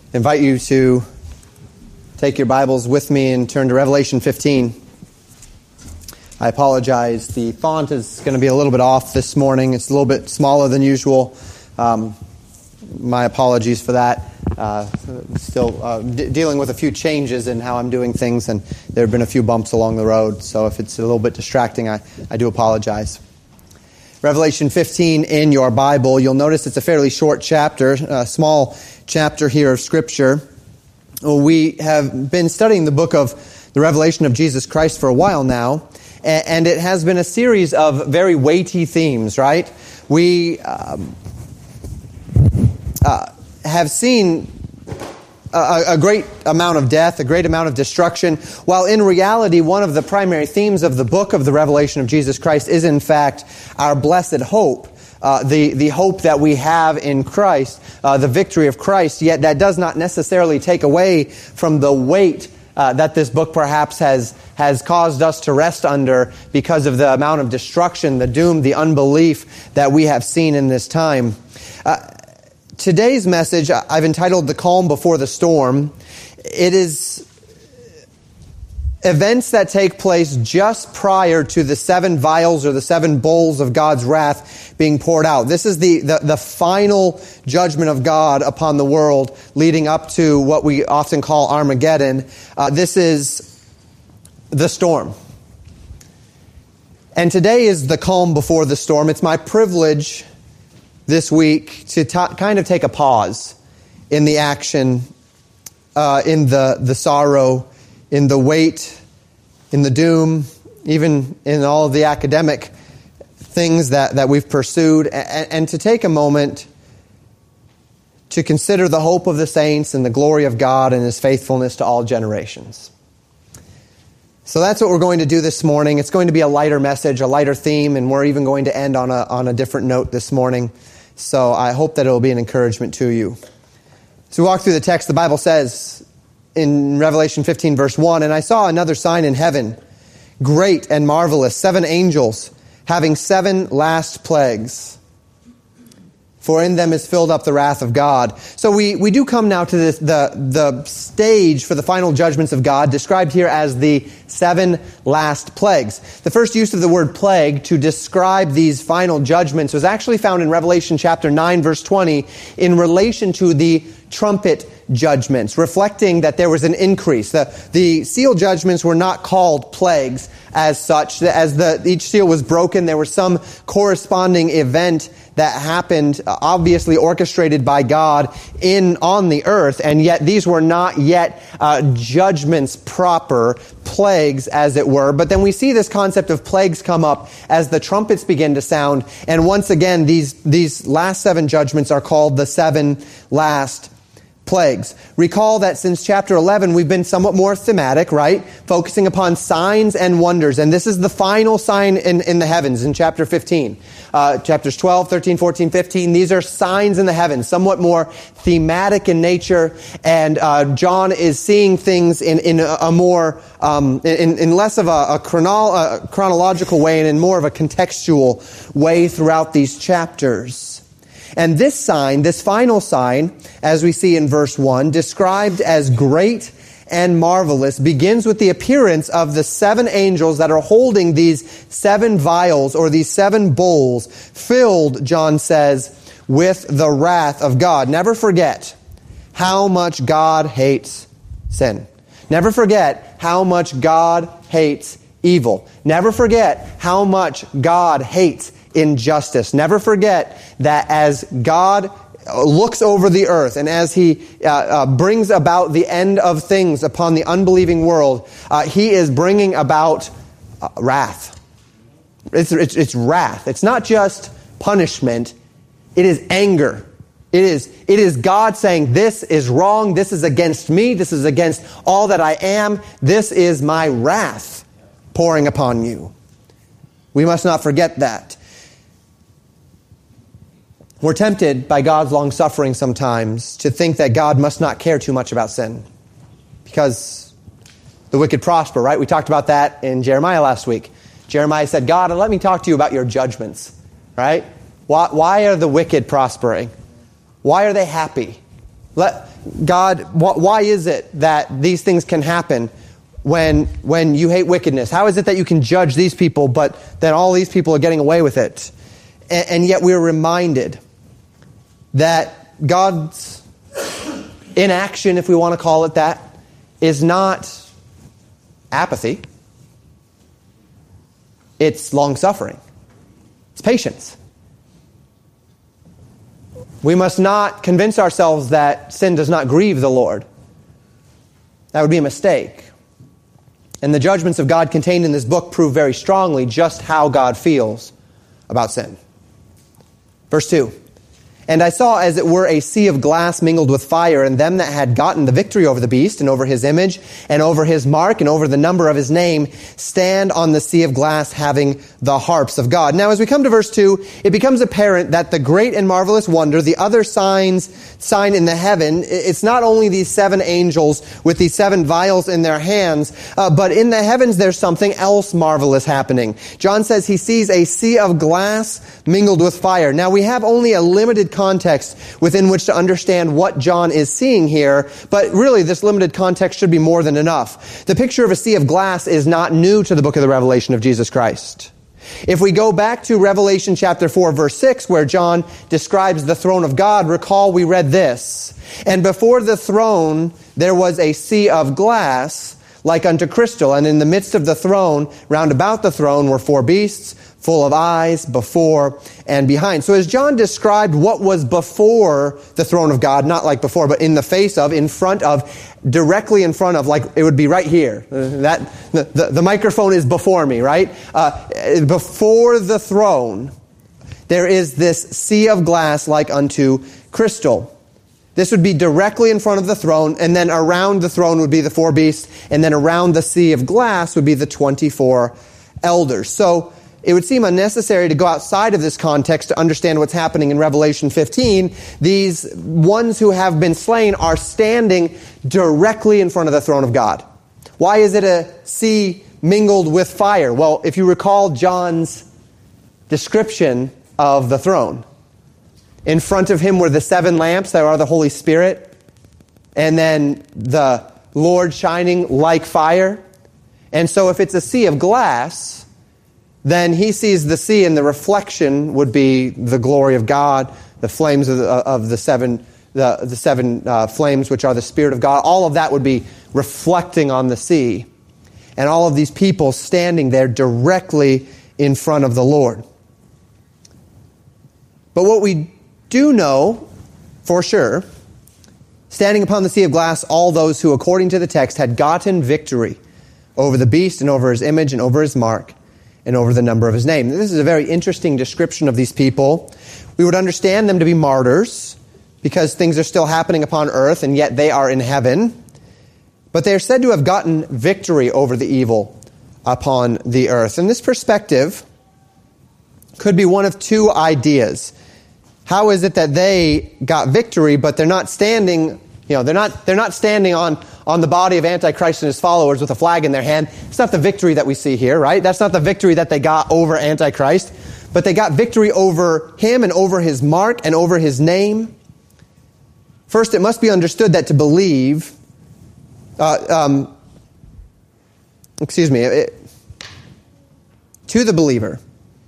invite you to take your Bibles with me and turn to Revelation 15. I apologize. The font is going to be a little bit off this morning. It's a little bit smaller than usual. My apologies for that. Still dealing with a few changes in how I'm doing things, and there have been a few bumps along the road. So if it's a little bit distracting, I do apologize. Revelation 15 in your Bible. You'll notice it's a fairly short chapter, a small chapter here of Scripture. We have been studying the book of the Revelation of Jesus Christ for a while now, and it has been a series of very weighty themes, right? We have seen a great amount of death, a great amount of destruction, while in reality, one of the primary themes of the book of the Revelation of Jesus Christ is in fact our blessed hope, the hope that we have in Christ, the victory of Christ, yet that does not necessarily take away from the weight that this book perhaps has caused us to rest under because of the amount of destruction, the doom, the unbelief that we have seen in this time. Today's message I've entitled The Calm Before the Storm. It is events that take place just prior to the 7 vials or the 7 bowls of God's wrath being poured out. This is the final judgment of God upon the world leading up to what we often call Armageddon. This is the storm. And today is the calm before the storm. It's my privilege this week to kind of take a pause in the action, in the sorrow, in the weight, in the doom, even in all of the academic things that we've pursued, and to take a moment to consider the hope of the saints and the glory of God and His faithfulness to all generations. So that's what we're going to do this morning. It's going to be a lighter message, a lighter theme, and we're even going to end on a different note this morning. So I hope that it will be an encouragement to you. As we walk through the text, the Bible says in Revelation 15, verse 1, "And I saw another sign in heaven, great and marvelous, 7 angels, having 7 last plagues. For in them is filled up the wrath of God." So we do come now to the stage for the final judgments of God, described here as the 7 last plagues. The first use of the word plague to describe these final judgments was actually found in Revelation chapter 9, verse 20, in relation to the trumpet judgments, reflecting that there was an increase. The seal judgments were not called plagues as such. As each seal was broken, there was some corresponding event that happened, obviously orchestrated by God on the earth, and yet these were not yet judgments proper, plagues as it were. But then we see this concept of plagues come up as the trumpets begin to sound, and once again these last 7 judgments are called the 7 last plagues. Recall that since chapter 11, we've been somewhat more thematic, right? Focusing upon signs and wonders. And this is the final sign in the heavens in chapter 15. Chapters 12, 13, 14, 15. These are signs in the heavens, somewhat more thematic in nature. And John is seeing things in a more, in less of a chronological way and in more of a contextual way throughout these chapters. And this sign, this final sign, as we see in verse 1, described as great and marvelous, begins with the appearance of the 7 angels that are holding these 7 vials or these 7 bowls filled, John says, with the wrath of God. Never forget how much God hates sin. Never forget how much God hates evil. Never forget how much God hates injustice. Never forget that as God looks over the earth and as He brings about the end of things upon the unbelieving world, He is bringing about wrath. It's wrath. It's not just punishment. It is anger. It is God saying, this is wrong. This is against me. This is against all that I am. This is my wrath pouring upon you. We must not forget that. We're tempted by God's long-suffering sometimes to think that God must not care too much about sin because the wicked prosper, right? We talked about that in Jeremiah last week. Jeremiah said, God, let me talk to you about your judgments, right? Why are the wicked prospering? Why are they happy? Why is it that these things can happen when you hate wickedness? How is it that you can judge these people, but that all these people are getting away with it? And yet we're reminded that God's inaction, if we want to call it that, is not apathy. It's long-suffering. It's patience. We must not convince ourselves that sin does not grieve the Lord. That would be a mistake. And the judgments of God contained in this book prove very strongly just how God feels about sin. Verse 2. And I saw as it were a sea of glass mingled with fire, and them that had gotten the victory over the beast, and over his image, and over his mark, and over the number of his name, stand on the sea of glass having the harps of God. Now as we come to verse 2, it becomes apparent that the great and marvelous wonder, the other sign in the heaven, it's not only these 7 angels with these 7 vials in their hands, but in the heavens there's something else marvelous happening. John says he sees a sea of glass mingled with fire. Now we have only a limited context within which to understand what John is seeing here, but really this limited context should be more than enough. The picture of a sea of glass is not new to the book of the Revelation of Jesus Christ. If we go back to Revelation chapter 4, verse 6, where John describes the throne of God, recall we read this, and before the throne there was a sea of glass like unto crystal, and in the midst of the throne, round about the throne, were 4 beasts, full of eyes before and behind. So as John described what was before the throne of God, not like before, but in the face of, in front of, directly in front of, like it would be right here. The microphone is before me, right? Before the throne, there is this sea of glass like unto crystal. This would be directly in front of the throne, and then around the throne would be the 4 beasts, and then around the sea of glass would be the 24 elders. So it would seem unnecessary to go outside of this context to understand what's happening in Revelation 15. These ones who have been slain are standing directly in front of the throne of God. Why is it a sea mingled with fire? Well, if you recall John's description of the throne, in front of him were the 7 lamps that are the Holy Spirit, and then the Lord shining like fire. And so if it's a sea of glass, then he sees the sea, and the reflection would be the glory of God, the flames of the seven flames, which are the Spirit of God. All of that would be reflecting on the sea, and all of these people standing there directly in front of the Lord. But what we do know for sure, standing upon the sea of glass, all those who, according to the text, had gotten victory over the beast and over his image and over his mark and over the number of his name. This is a very interesting description of these people. We would understand them to be martyrs because things are still happening upon earth, and yet they are in heaven. But they are said to have gotten victory over the evil upon the earth. And this perspective could be one of 2 ideas. How is it that they got victory, but they're not standing, they're not standing on the body of Antichrist and his followers with a flag in their hand? It's not the victory that we see here, right? That's not the victory that they got over Antichrist, but they got victory over him and over his mark and over his name. First, it must be understood that to believe, to the believer,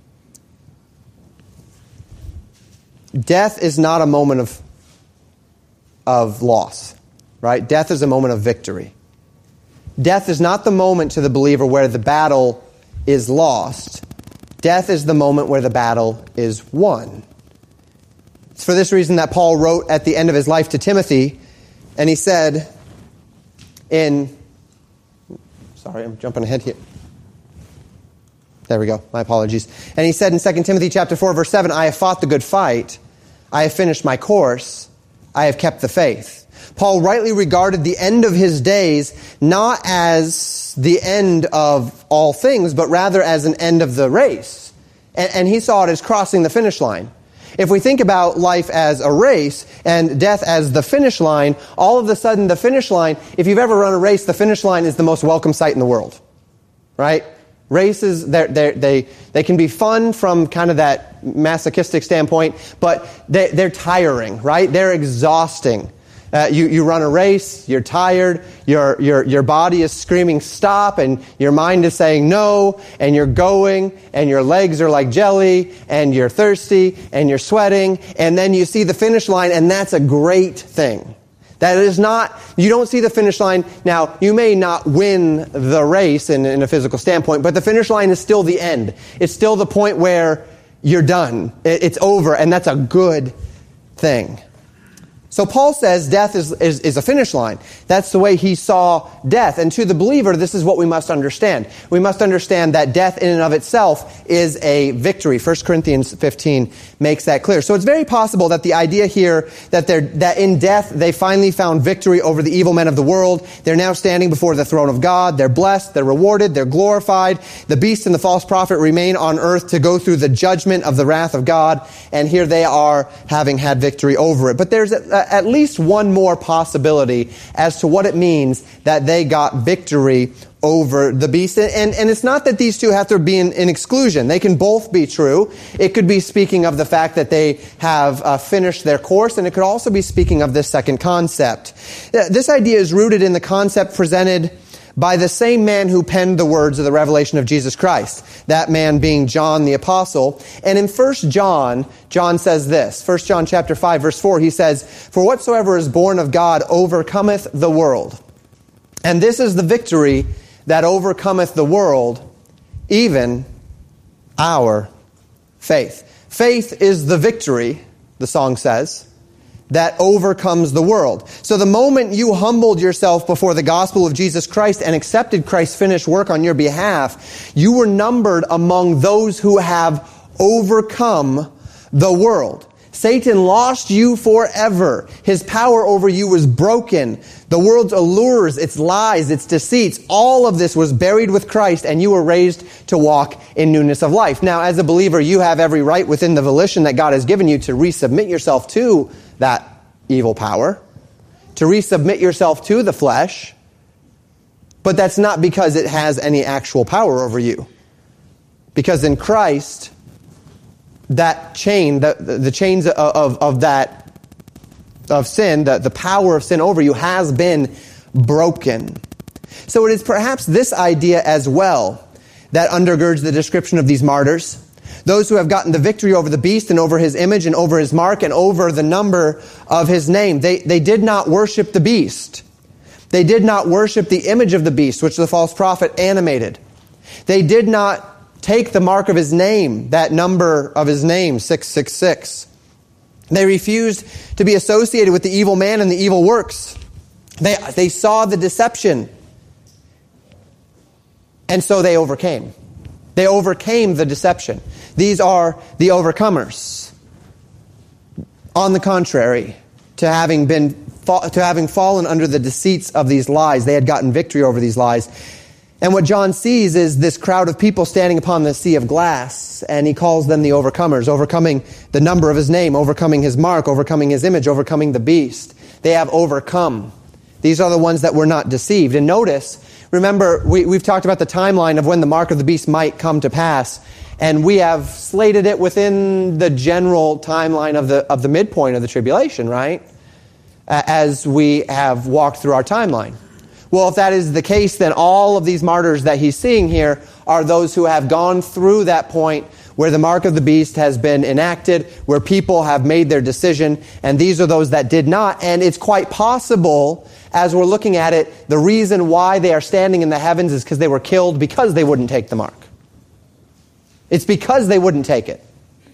death is not a moment of loss, right? Death is a moment of victory. Death is not the moment to the believer where the battle is lost. Death is the moment where the battle is won. It's for this reason that Paul wrote at the end of his life to Timothy, and he said I'm jumping ahead here. There we go. My apologies. And he said in 2 Timothy chapter 4, verse 7, I have fought the good fight. I have finished my course. I have kept the faith. Paul rightly regarded the end of his days not as the end of all things, but rather as an end of the race. And he saw it as crossing the finish line. If we think about life as a race and death as the finish line, all of a sudden the finish line, if you've ever run a race, the finish line is the most welcome sight in the world. Right? Races, they can be fun from kind of that masochistic standpoint, but they're tiring, right? They're exhausting. You run a race, you're tired, your body is screaming stop, and your mind is saying no, and you're going, and your legs are like jelly, and you're thirsty, and you're sweating, and then you see the finish line, and that's a great thing. That is not, you don't see the finish line. Now, you may not win the race in a physical standpoint, but the finish line is still the end. It's still the point where you're done. It's over, and that's a good thing. So Paul says death is a finish line. That's the way he saw death. And to the believer, this is what we must understand. We must understand that death in and of itself is a victory. 1 Corinthians 15 makes that clear. So it's very possible that the idea here that in death they finally found victory over the evil men of the world. They're now standing before the throne of God. They're blessed, they're rewarded, they're glorified. The beast and the false prophet remain on earth to go through the judgment of the wrath of God. And here they are having had victory over it. But there's at least one more possibility as to what it means that they got victory over the beast. And it's not that these two have to be in exclusion. They can both be true. It could be speaking of the fact that they have finished their course, and it could also be speaking of this second concept. This idea is rooted in the concept presented by the same man who penned the words of the revelation of Jesus Christ, that man being John the Apostle. And in 1 John, John says this, 1 John chapter 5, verse 4, he says, "For whatsoever is born of God overcometh the world. And this is the victory that overcometh the world, even our faith." Faith is the victory, the song says, that overcomes the world. So the moment you humbled yourself before the gospel of Jesus Christ and accepted Christ's finished work on your behalf, you were numbered among those who have overcome the world. Satan lost you forever. His power over you was broken. The world's allures, its lies, its deceits, all of this was buried with Christ, and you were raised to walk in newness of life. Now, as a believer, you have every right within the volition that God has given you to resubmit yourself to that evil power, to resubmit yourself to the flesh, but that's not because it has any actual power over you. Because in Christ, that chain, the chains of sin, the power of sin over you has been broken. So it is perhaps this idea as well that undergirds the description of these martyrs. Those who have gotten the victory over the beast and over his image and over his mark and over the number of his name. They did not worship the beast. They did not worship the image of the beast, which the false prophet animated. They did not take the mark of his name, that number of his name, 666. They refused to be associated with the evil man and the evil works. They saw the deception. And so they overcame. They overcame the deception. These are the overcomers. On the contrary, to having fallen under the deceits of these lies, they had gotten victory over these lies. And what John sees is this crowd of people standing upon the sea of glass, and he calls them the overcomers, overcoming the number of his name, overcoming his mark, overcoming his image, overcoming the beast. They have overcome. These are the ones that were not deceived. And notice, remember, we've talked about the timeline of when the mark of the beast might come to pass, and we have slated it within the general timeline of the midpoint of the tribulation, right? As we have walked through our timeline. Well, if that is the case, then all of these martyrs that he's seeing here are those who have gone through that point where the mark of the beast has been enacted, where people have made their decision, and these are those that did not. And it's quite possible, as we're looking at it, the reason why they are standing in the heavens is because they were killed because they wouldn't take the mark. It's because they wouldn't take it.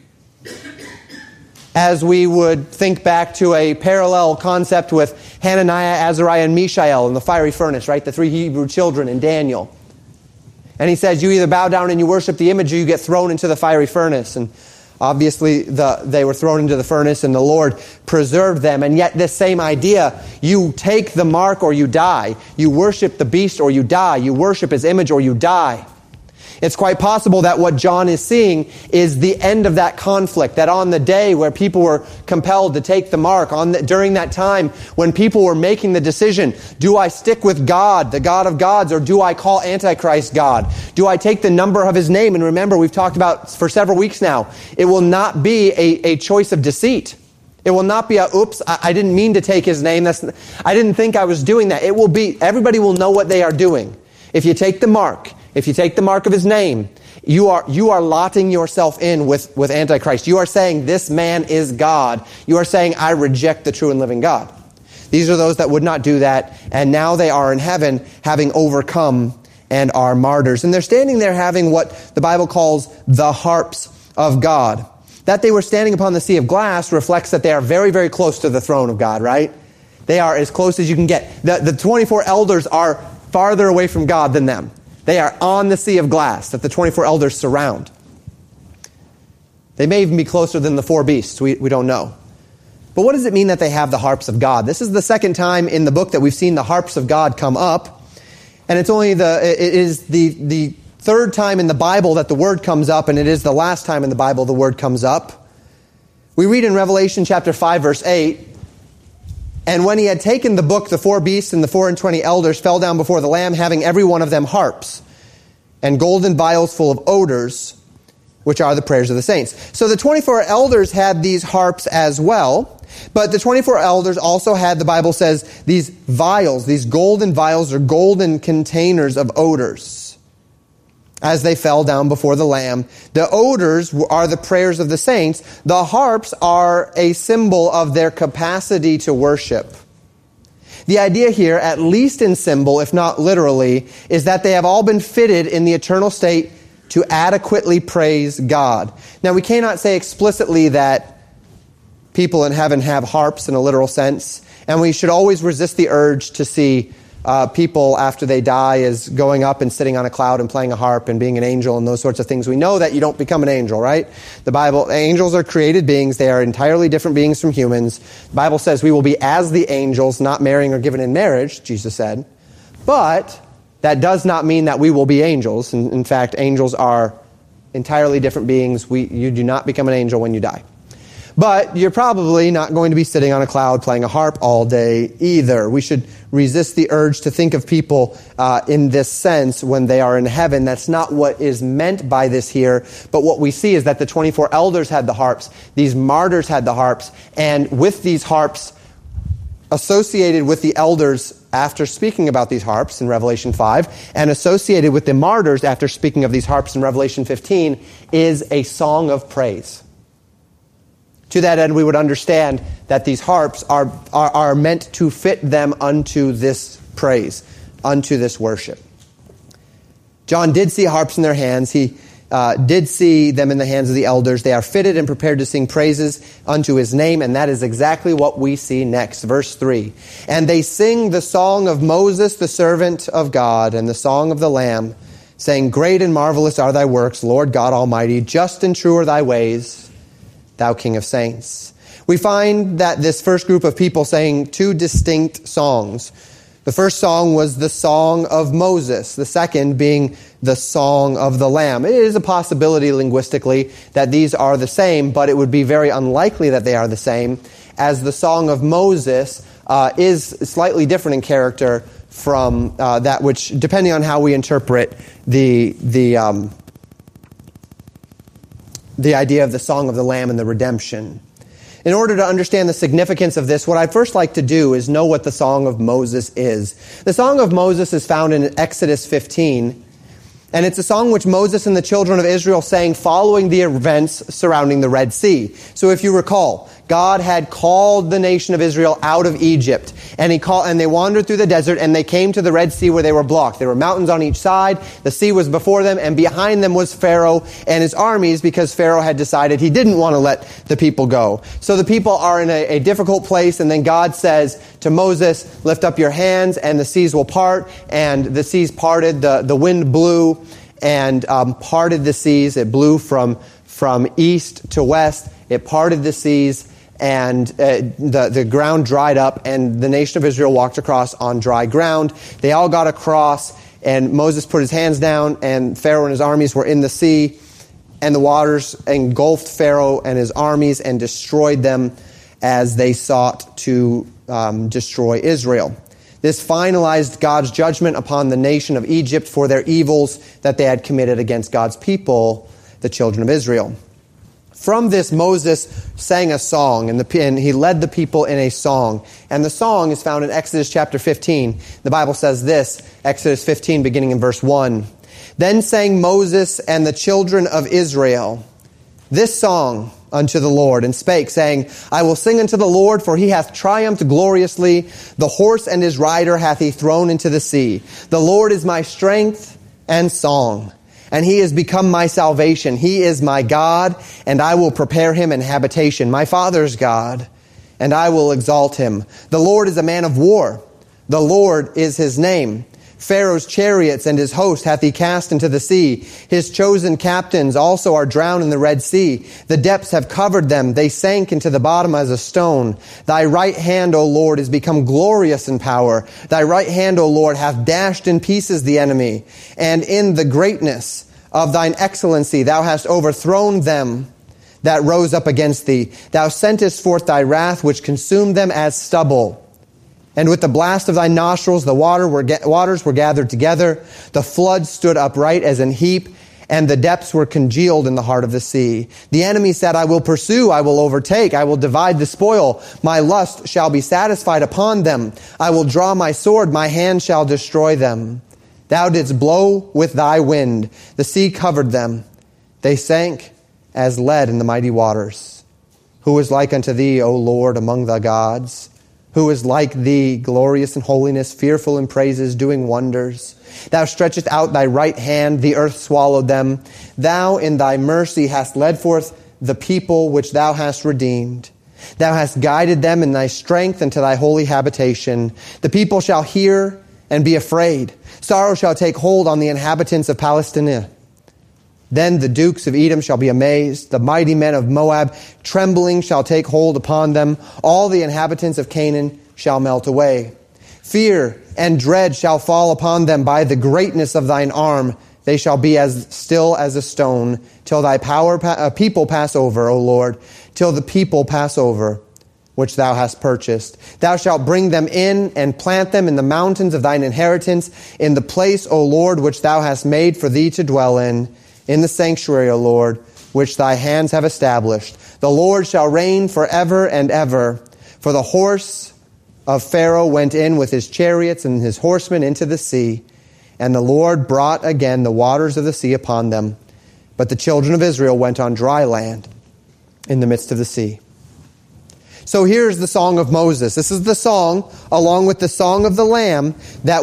As we would think back to a parallel concept with Hananiah, Azariah, and Mishael in the fiery furnace, right? The three Hebrew children in Daniel. And he says, you either bow down and you worship the image or you get thrown into the fiery furnace. And obviously they were thrown into the furnace and the Lord preserved them. And yet this same idea, you take the mark or you die. You worship the beast or you die. You worship his image or you die. It's quite possible that what John is seeing is the end of that conflict, that on the day where people were compelled to take the mark, during that time when people were making the decision, do I stick with God, the God of gods, or do I call Antichrist God? Do I take the number of his name? And remember, we've talked about for several weeks now, it will not be a choice of deceit. It will not be a, oops, I didn't mean to take his name. I didn't think I was doing that. It will be, everybody will know what they are doing. If you take the mark of his name, you are lotting yourself in with Antichrist. You are saying, this man is God. You are saying, I reject the true and living God. These are those that would not do that, and now they are in heaven, having overcome and are martyrs. And they're standing there having what the Bible calls the harps of God. That they were standing upon the sea of glass reflects that they are very, very close to the throne of God, right? They are as close as you can get. The 24 elders are farther away from God than them. They are on the sea of glass that the 24 elders surround. They may even be closer than the four beasts. We don't know. But what does it mean that they have the harps of God? This is the second time in the book that we've seen the harps of God come up. And it is the third time in the Bible that the word comes up, and it is the last time in the Bible the word comes up. We read in Revelation chapter 5, verse 8, and when he had taken the book, the four beasts and the 24 elders fell down before the Lamb, having every one of them harps and golden vials full of odors, which are the prayers of the saints. So the 24 elders had these harps as well, but the 24 elders also had, the Bible says, these vials, these golden vials or golden containers of odors as they fell down before the Lamb. The odors are the prayers of the saints. The harps are a symbol of their capacity to worship. The idea here, at least in symbol, if not literally, is that they have all been fitted in the eternal state to adequately praise God. Now, we cannot say explicitly that people in heaven have harps in a literal sense, and we should always resist the urge to see people after they die as going up and sitting on a cloud and playing a harp and being an angel and those sorts of things. We know that you don't become an angel, right? The Bible, angels are created beings. They are entirely different beings from humans. The Bible says we will be as the angels, not marrying or given in marriage, Jesus said. But that does not mean that we will be angels. In fact, angels are entirely different beings. You do not become an angel when you die. But you're probably not going to be sitting on a cloud playing a harp all day either. We should resist the urge to think of people in this sense when they are in heaven. That's not what is meant by this here. But what we see is that the 24 elders had the harps. These martyrs had the harps. And with these harps associated with the elders after speaking about these harps in Revelation 5, and associated with the martyrs after speaking of these harps in Revelation 15, is a song of praise. To that end, we would understand that these harps are meant to fit them unto this praise, unto this worship. John did see harps in their hands. He did see them in the hands of the elders. They are fitted and prepared to sing praises unto his name, and that is exactly what we see next. Verse 3. And they sing the song of Moses, the servant of God, and the song of the Lamb, saying, Great and marvelous are thy works, Lord God Almighty. Just and true are thy ways, thou King of saints. We find that this first group of people sang two distinct songs. The first song was the song of Moses, the second being the song of the Lamb. It is a possibility linguistically that these are the same, but it would be very unlikely that they are the same, as the song of Moses is slightly different in character from that which, depending on how we interpret the idea of the song of the Lamb and the redemption. In order to understand the significance of this, what I'd first like to do is know what the Song of Moses is. The Song of Moses is found in Exodus 15, and it's a song which Moses and the children of Israel sang following the events surrounding the Red Sea. So if you recall, God had called the nation of Israel out of Egypt, and they wandered through the desert, and they came to the Red Sea where they were blocked. There were mountains on each side, the sea was before them, and behind them was Pharaoh and his armies, because Pharaoh had decided he didn't want to let the people go. So the people are in a difficult place, and then God says to Moses, lift up your hands, and the seas will part, and the seas parted, the wind blew, and parted the seas. It blew from east to west, it parted the seas, and the ground dried up, and the nation of Israel walked across on dry ground. They all got across, and Moses put his hands down, and Pharaoh and his armies were in the sea, and the waters engulfed Pharaoh and his armies and destroyed them as they sought to destroy Israel. This finalized God's judgment upon the nation of Egypt for their evils that they had committed against God's people, the children of Israel. From this, Moses sang a song, and he led the people in a song. And the song is found in Exodus chapter 15. The Bible says this, Exodus 15, beginning in verse 1. Then sang Moses and the children of Israel this song unto the Lord, and spake, saying, I will sing unto the Lord, for he hath triumphed gloriously. The horse and his rider hath he thrown into the sea. The Lord is my strength and song, and he is become my salvation. He is my God, and I will prepare him an habitation, my father's God, and I will exalt him. The Lord is a man of war. The Lord is his name. Pharaoh's chariots and his host hath he cast into the sea. His chosen captains also are drowned in the Red Sea. The depths have covered them. They sank into the bottom as a stone. Thy right hand, O Lord, is become glorious in power. Thy right hand, O Lord, hath dashed in pieces the enemy. And in the greatness of thine excellency thou hast overthrown them that rose up against thee. Thou sentest forth thy wrath, which consumed them as stubble. And with the blast of thy nostrils, the waters were gathered together. The floods stood upright as an heap, and the depths were congealed in the heart of the sea. The enemy said, I will pursue, I will overtake, I will divide the spoil. My lust shall be satisfied upon them. I will draw my sword, my hand shall destroy them. Thou didst blow with thy wind. The sea covered them. They sank as lead in the mighty waters. Who is like unto thee, O Lord, among the gods? Who is like thee, glorious in holiness, fearful in praises, doing wonders? Thou stretchest out thy right hand, the earth swallowed them. Thou in thy mercy hast led forth the people which thou hast redeemed. Thou hast guided them in thy strength into thy holy habitation. The people shall hear and be afraid. Sorrow shall take hold on the inhabitants of Palestine. Then the dukes of Edom shall be amazed. The mighty men of Moab, trembling, shall take hold upon them. All the inhabitants of Canaan shall melt away. Fear and dread shall fall upon them by the greatness of thine arm. They shall be as still as a stone, till thy people pass over, O Lord, till the people pass over, which thou hast purchased. Thou shalt bring them in and plant them in the mountains of thine inheritance, in the place, O Lord, which thou hast made for thee to dwell in the sanctuary, O Lord, which thy hands have established. The Lord shall reign forever and ever. For the horse of Pharaoh went in with his chariots and his horsemen into the sea, and the Lord brought again the waters of the sea upon them. But the children of Israel went on dry land in the midst of the sea. So here's the song of Moses. This is the song, along with the song of the Lamb, that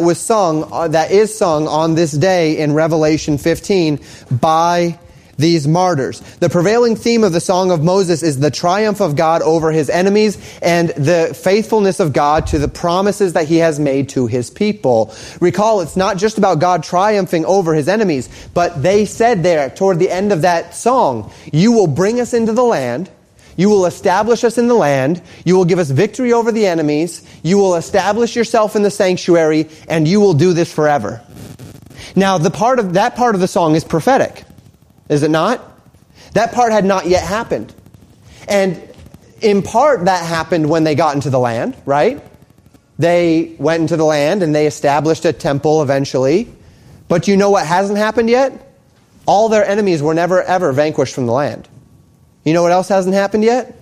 is sung on this day in Revelation 15 by these martyrs. The prevailing theme of the song of Moses is the triumph of God over his enemies and the faithfulness of God to the promises that he has made to his people. Recall, it's not just about God triumphing over his enemies, but they said there toward the end of that song, you will bring us into the land. You will establish us in the land. You will give us victory over the enemies. You will establish yourself in the sanctuary, and you will do this forever. Now, that part of the song is prophetic, is it not? That part had not yet happened. And in part, that happened when they got into the land, right? They went into the land, and they established a temple eventually. But you know what hasn't happened yet? All their enemies were never, ever vanquished from the land. You know what else hasn't happened yet?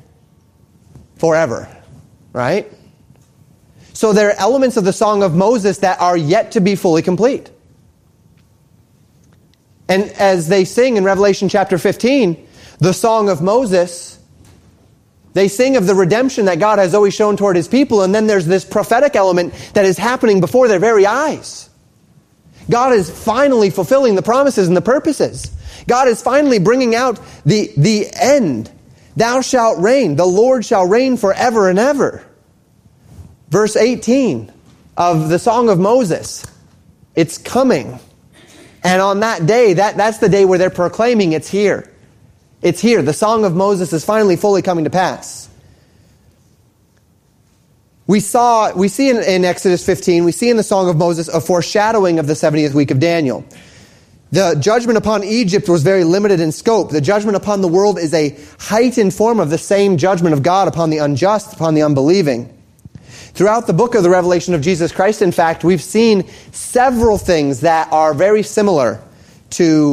Forever, right? So there are elements of the Song of Moses that are yet to be fully complete. And as they sing in Revelation chapter 15, the Song of Moses, they sing of the redemption that God has always shown toward his people, and then there's this prophetic element that is happening before their very eyes. God is finally fulfilling the promises and the purposes. God is finally bringing out the end. Thou shalt reign. The Lord shall reign forever and ever. Verse 18 of the Song of Moses. It's coming. And on that day, that's the day where they're proclaiming it's here. It's here. The Song of Moses is finally fully coming to pass. We see in Exodus 15, we see in the Song of Moses a foreshadowing of the 70th week of Daniel. The judgment upon Egypt was very limited in scope. The judgment upon the world is a heightened form of the same judgment of God upon the unjust, upon the unbelieving. Throughout the book of the Revelation of Jesus Christ, in fact, we've seen several things that are very similar to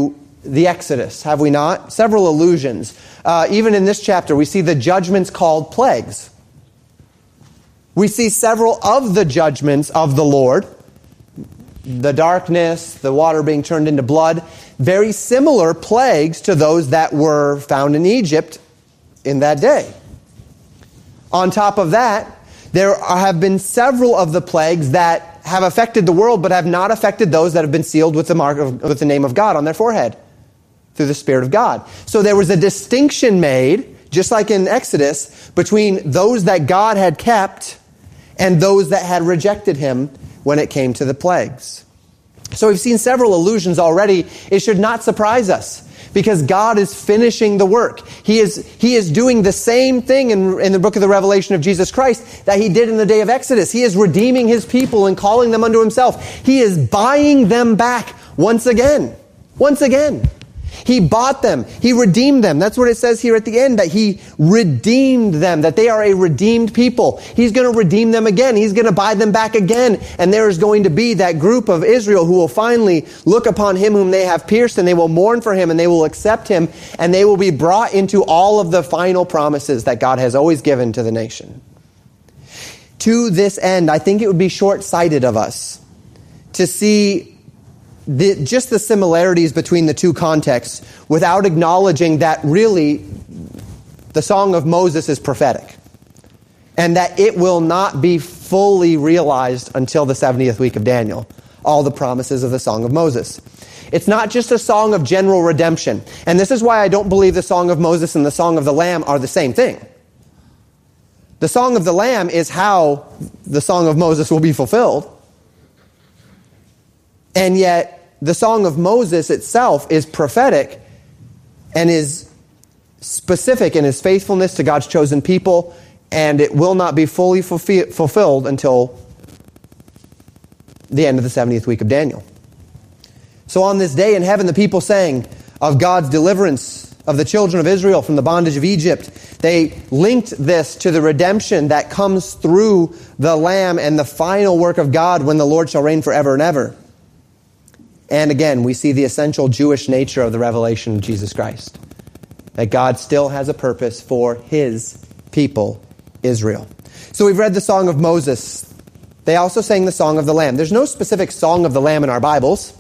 the Exodus, have we not? Several allusions. Even in this chapter, we see the judgments called plagues. We see several of the judgments of the Lord, the darkness, the water being turned into blood, very similar plagues to those that were found in Egypt in that day. On top of that, there have been several of the plagues that have affected the world, but have not affected those that have been sealed with with the name of God on their forehead through the Spirit of God. So there was a distinction made, just like in Exodus, between those that God had kept and those that had rejected him when it came to the plagues. So we've seen several allusions already. It should not surprise us, because God is finishing the work. He is doing the same thing in the book of the Revelation of Jesus Christ that he did in the day of Exodus. He is redeeming his people and calling them unto himself. He is buying them back once again. Once again. He bought them. He redeemed them. That's what it says here at the end, that he redeemed them, that they are a redeemed people. He's going to redeem them again. He's going to buy them back again. And there is going to be that group of Israel who will finally look upon him whom they have pierced, and they will mourn for him, and they will accept him, and they will be brought into all of the final promises that God has always given to the nation. To this end, I think it would be short-sighted of us to see just the similarities between the two contexts without acknowledging that really the Song of Moses is prophetic, and that it will not be fully realized until the 70th week of Daniel, all the promises of the Song of Moses. It's not just a song of general redemption, and this is why I don't believe the Song of Moses and the Song of the Lamb are the same thing. The Song of the Lamb is how the Song of Moses will be fulfilled. And yet, the Song of Moses itself is prophetic and is specific in his faithfulness to God's chosen people, and it will not be fully fulfilled until the end of the 70th week of Daniel. So on this day in heaven, the people sang of God's deliverance of the children of Israel from the bondage of Egypt. They linked this to the redemption that comes through the Lamb and the final work of God when the Lord shall reign forever and ever. And again, we see the essential Jewish nature of the revelation of Jesus Christ, that God still has a purpose for his people, Israel. So we've read the Song of Moses. They also sang the Song of the Lamb. There's no specific Song of the Lamb in our Bibles.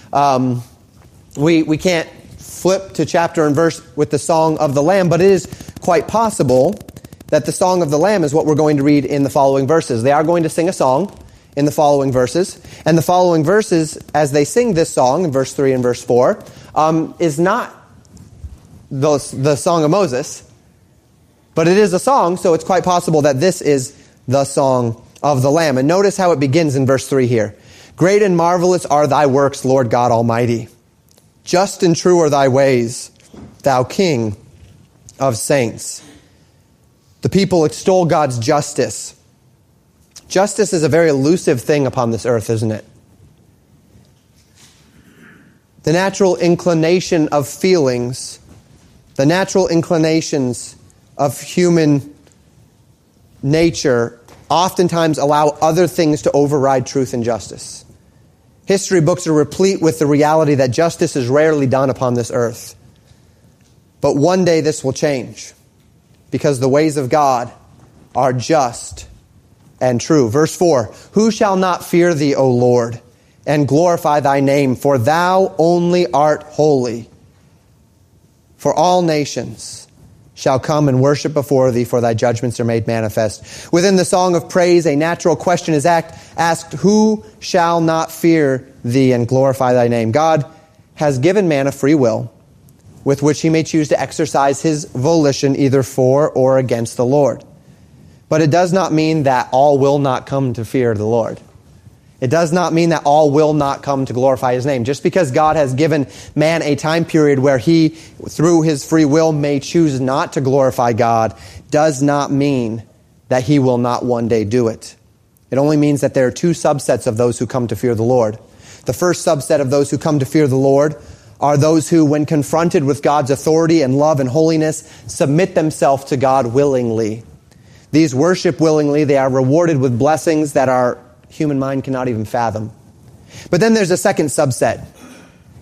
We can't flip to chapter and verse with the Song of the Lamb, but it is quite possible that the Song of the Lamb is what we're going to read in the following verses. They are going to sing a song in the following verses. And the following verses, as they sing this song, in verse 3 and verse 4, is not the Song of Moses, but it is a song, so it's quite possible that this is the Song of the Lamb. And notice how it begins in verse 3 here. Great and marvelous are thy works, Lord God Almighty. Just and true are thy ways, thou King of saints. The people extol God's justice. Justice is a very elusive thing upon this earth, isn't it? The natural inclination of feelings, the natural inclinations of human nature oftentimes allow other things to override truth and justice. History books are replete with the reality that justice is rarely done upon this earth. But one day this will change, because the ways of God are just and true. Verse 4, who shall not fear thee, O Lord, and glorify thy name? For thou only art holy. For all nations shall come and worship before thee, for thy judgments are made manifest. Within the song of praise, a natural question is asked, who shall not fear thee and glorify thy name? God has given man a free will with which he may choose to exercise his volition either for or against the Lord. But it does not mean that all will not come to fear the Lord. It does not mean that all will not come to glorify his name. Just because God has given man a time period where he, through his free will, may choose not to glorify God, does not mean that he will not one day do it. It only means that there are two subsets of those who come to fear the Lord. The first subset of those who come to fear the Lord are those who, when confronted with God's authority and love and holiness, submit themselves to God willingly. These worship willingly. They are rewarded with blessings that our human mind cannot even fathom. But then there's a second subset.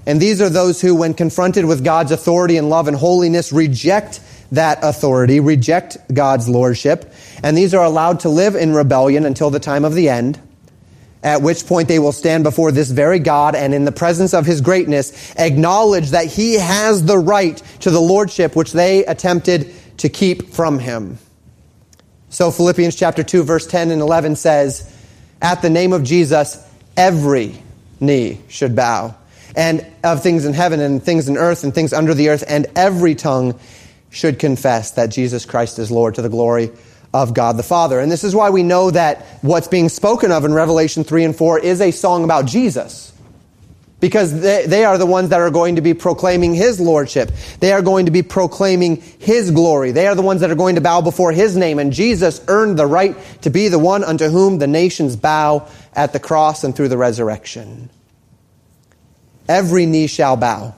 And these are those who, when confronted with God's authority and love and holiness, reject that authority, reject God's lordship. And these are allowed to live in rebellion until the time of the end, at which point they will stand before this very God and in the presence of his greatness acknowledge that he has the right to the lordship which they attempted to keep from him. So Philippians chapter 2 verse 10 and 11 says, at the name of Jesus, every knee should bow, and of things in heaven and things in earth and things under the earth, and every tongue should confess that Jesus Christ is Lord, to the glory of God the Father. And this is why we know that what's being spoken of in Revelation 3 and 4 is a song about Jesus. Because they are the ones that are going to be proclaiming his lordship. They are going to be proclaiming his glory. They are the ones that are going to bow before his name. And Jesus earned the right to be the one unto whom the nations bow at the cross and through the resurrection. Every knee shall bow,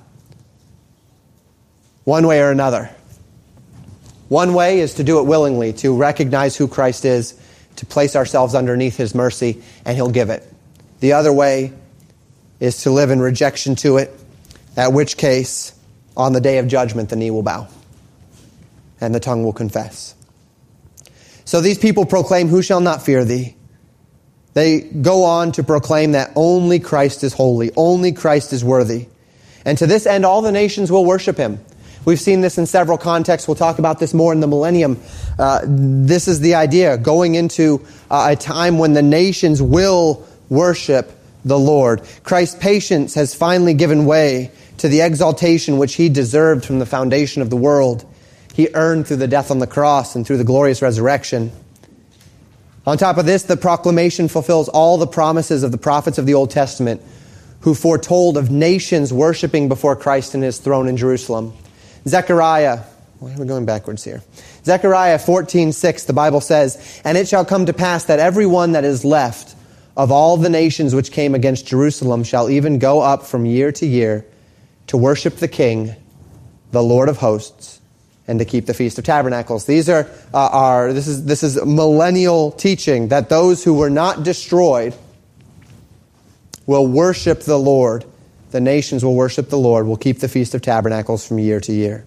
one way or another. One way is to do it willingly, to recognize who Christ is, to place ourselves underneath his mercy, and he'll give it. The other way is to live in rejection to it, at which case, on the day of judgment, the knee will bow, and the tongue will confess. So these people proclaim, who shall not fear thee? They go on to proclaim that only Christ is holy, only Christ is worthy. And to this end, all the nations will worship him. We've seen this in several contexts. We'll talk about this more in the millennium. This is the idea, going into a time when the nations will worship the Lord. Christ's patience has finally given way to the exaltation which he deserved from the foundation of the world. He earned through the death on the cross and through the glorious resurrection. On top of this, the proclamation fulfills all the promises of the prophets of the Old Testament who foretold of nations worshiping before Christ in his throne in Jerusalem. Zechariah, why are we going backwards here? Zechariah 14:6, the Bible says, and it shall come to pass that every one that is left of all the nations which came against Jerusalem shall even go up from year to year to worship the King, the Lord of hosts, and to keep the Feast of Tabernacles. These are this is millennial teaching that those who were not destroyed will worship the Lord. The nations will worship the Lord, will keep the Feast of Tabernacles from year to year.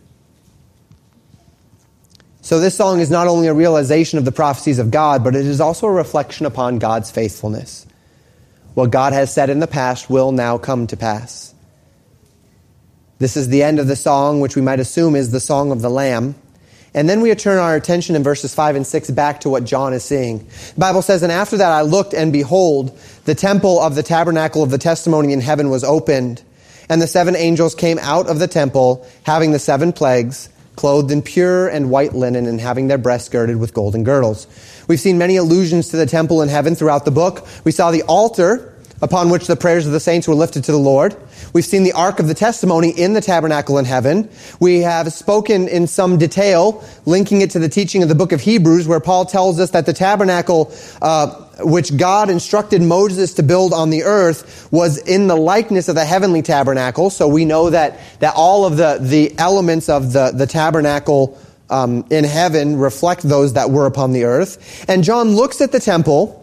So this song is not only a realization of the prophecies of God, but it is also a reflection upon God's faithfulness. What God has said in the past will now come to pass. This is the end of the song, which we might assume is the song of the Lamb. And then we turn our attention in verses 5 and 6 back to what John is seeing. The Bible says, and after that I looked, and behold, the temple of the tabernacle of the testimony in heaven was opened. And the 7 angels came out of the temple, having the 7 plagues, clothed in pure and white linen, and having their breasts girded with golden girdles. We've seen many allusions to the temple in heaven throughout the book. We saw the altar upon which the prayers of the saints were lifted to the Lord. We've seen the ark of the testimony in the tabernacle in heaven. We have spoken in some detail, linking it to the teaching of the book of Hebrews, where Paul tells us that the tabernacle which God instructed Moses to build on the earth was in the likeness of the heavenly tabernacle. So we know that all of the elements of the tabernacle in heaven reflect those that were upon the earth. And John looks at the temple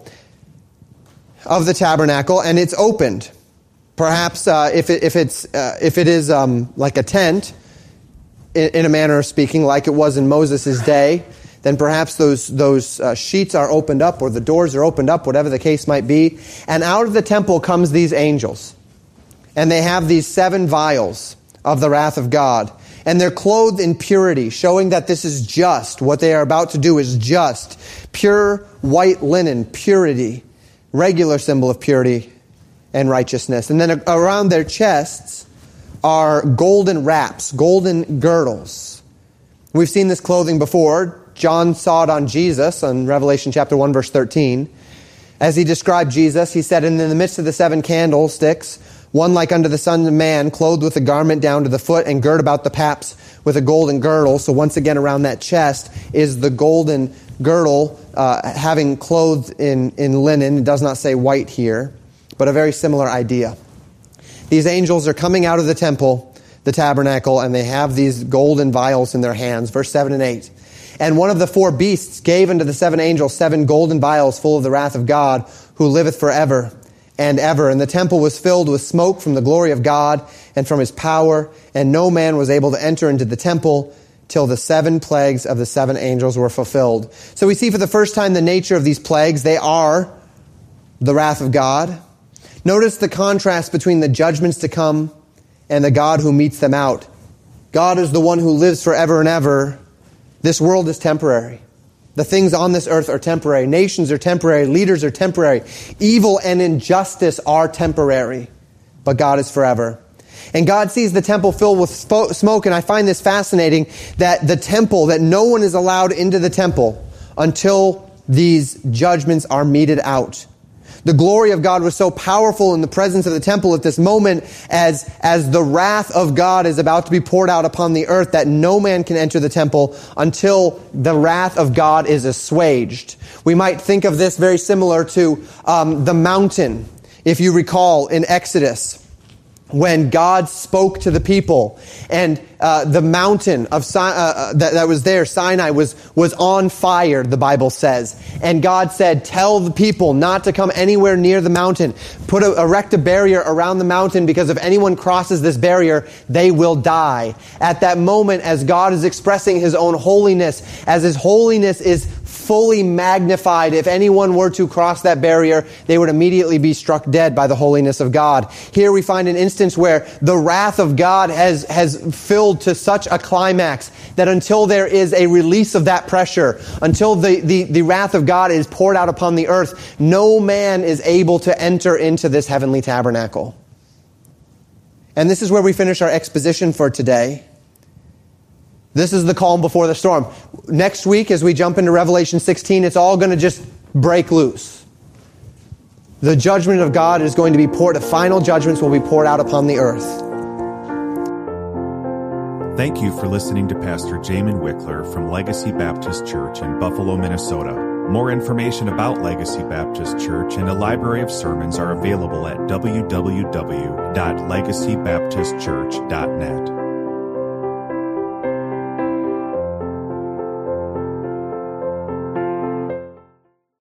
of the tabernacle, and it's opened. Perhaps if it is like a tent, in a manner of speaking, like it was in Moses' day, then perhaps those sheets are opened up, or the doors are opened up, whatever the case might be. And out of the temple comes these angels, and they have these 7 vials of the wrath of God, and they're clothed in purity, showing that this is just. What they are about to do is just. Pure white linen, purity. Regular symbol of purity and righteousness. And then around their chests are golden wraps, golden girdles. We've seen this clothing before. John saw it on Jesus in Revelation chapter 1, verse 13. As he described Jesus, he said, and in the midst of the 7 candlesticks, one like unto the Son of Man, clothed with a garment down to the foot, and girt about the paps with a golden girdle. So once again, around that chest is the golden girdle, having clothed in linen. It does not say white here, but a very similar idea. These angels are coming out of the temple, the tabernacle, and they have these golden vials in their hands. Verse 7 and 8. And one of the 4 beasts gave unto the 7 angels 7 golden vials full of the wrath of God, who liveth forever. and ever. And the temple was filled with smoke from the glory of God and from his power, and no man was able to enter into the temple till the 7 plagues of the 7 angels were fulfilled. So we see for the first time the nature of these plagues. They are the wrath of God. Notice the contrast between the judgments to come and the God who metes them out. God is the one who lives forever and ever. This world is temporary. The things on this earth are temporary. Nations are temporary. Leaders are temporary. Evil and injustice are temporary. But God is forever. And God sees the temple filled with smoke, and I find this fascinating, that the temple, that no one is allowed into the temple until these judgments are meted out. The glory of God was so powerful in the presence of the temple at this moment as the wrath of God is about to be poured out upon the earth, that no man can enter the temple until the wrath of God is assuaged. We might think of this very similar to the mountain. If you recall in Exodus, when God spoke to the people, and the mountain of that was there, Sinai, was on fire, the Bible says. And God said, tell the people not to come anywhere near the mountain. Erect a barrier around the mountain, because if anyone crosses this barrier, they will die. At that moment, as God is expressing his own holiness, as his holiness is fully magnified, if anyone were to cross that barrier, they would immediately be struck dead by the holiness of God. Here we find an instance where the wrath of God has filled to such a climax that until there is a release of that pressure, until the wrath of God is poured out upon the earth, no man is able to enter into this heavenly tabernacle. And this is where we finish our exposition for today. This is the calm before the storm. Next week, as we jump into Revelation 16, it's all going to just break loose. The judgment of God is going to be poured, the final judgments will be poured out upon the earth. Thank you for listening to Pastor Jamin Wickler from Legacy Baptist Church in Buffalo, Minnesota. More information about Legacy Baptist Church and a library of sermons are available at www.legacybaptistchurch.net.